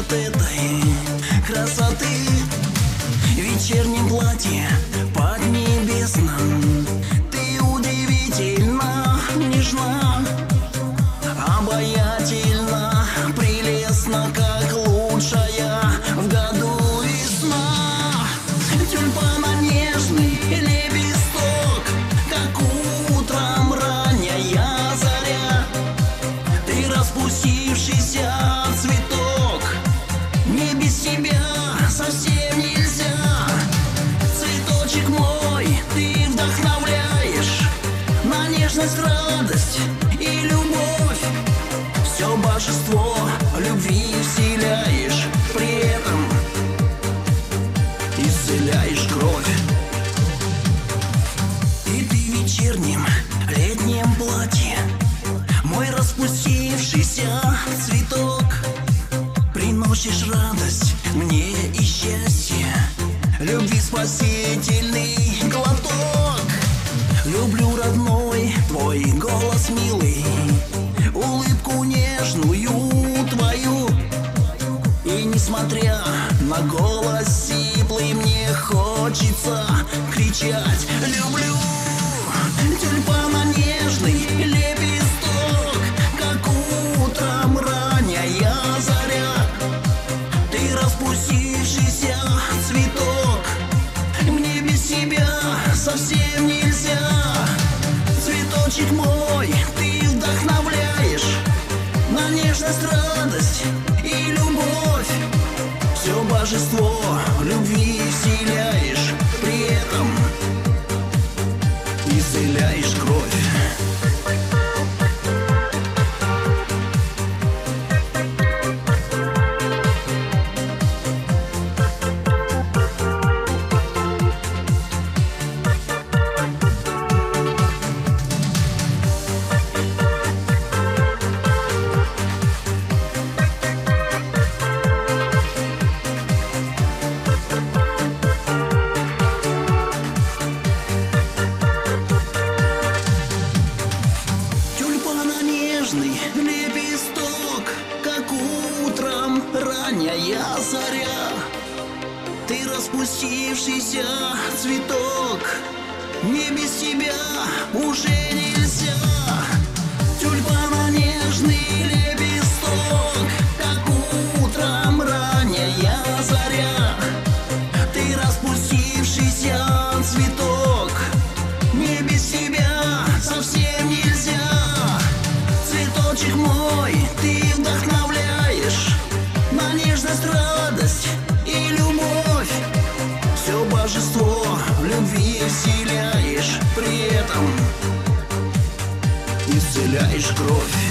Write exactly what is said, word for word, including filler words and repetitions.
от этой красоты. В вечернем платье поднебесном ты удивительно нежна, обаятельна, прелестна, как лучшая в году весна. Тюльпана нежный лепесток, как утром ранняя заря. Ты распустившийся цветок, мне без тебя совсем нельзя. Цветочек мой, ты вдохновляешь на нежность, радость и любовь. Все божество любви вселяешь, при этом исцеляешь кровь. И ты в вечернем летнем платье, мой распустившийся цветок, приносишь радость мне и счастье, любви спасительный глоток. Люблю, родной, твой голос милый, улыбку нежную твою. И несмотря на голос сиплый, мне хочется кричать: люблю. Тюльпана нежный лепесток, как утром ранняя заря. Ты распустившийся цветок, мне без тебя совсем нельзя. Цветочек мой, ты вдохновляешь на нежность, радость и любовь. Все божество любви вселяешь, при этом исцеляешь кровь. Лепесток, как утром ранняя заря. Ты распустившийся цветок, мне без тебя уже нельзя. Тюльпана нежный лепесток, как утром ранняя заря. Ты распустившийся цветок, мне без тебя совсем нельзя. Цветочек мой, ты вдохновляешь на нежность, радость и любовь. Все божество любви вселяешь, при этом исцеляешь кровь.